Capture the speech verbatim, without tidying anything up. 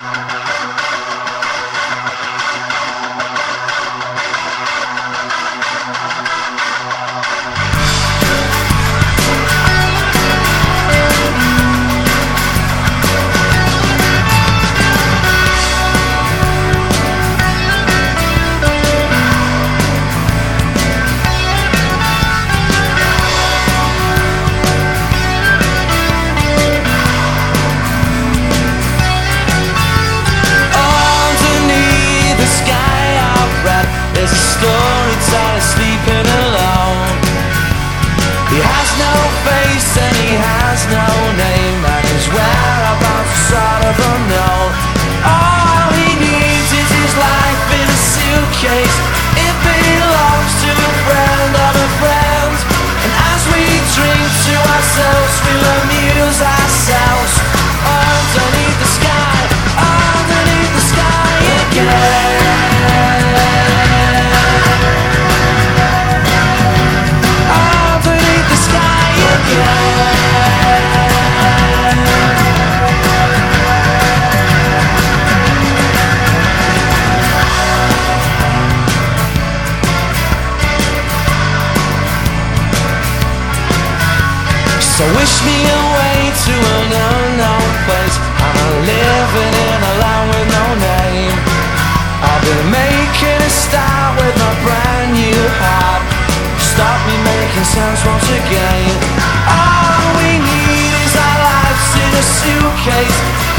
So wish me away to an unknown place. I'm living in a land with no name. I've been making a start with my brand new heart. Stop me making sense once again. All we need is our lives in a suitcase.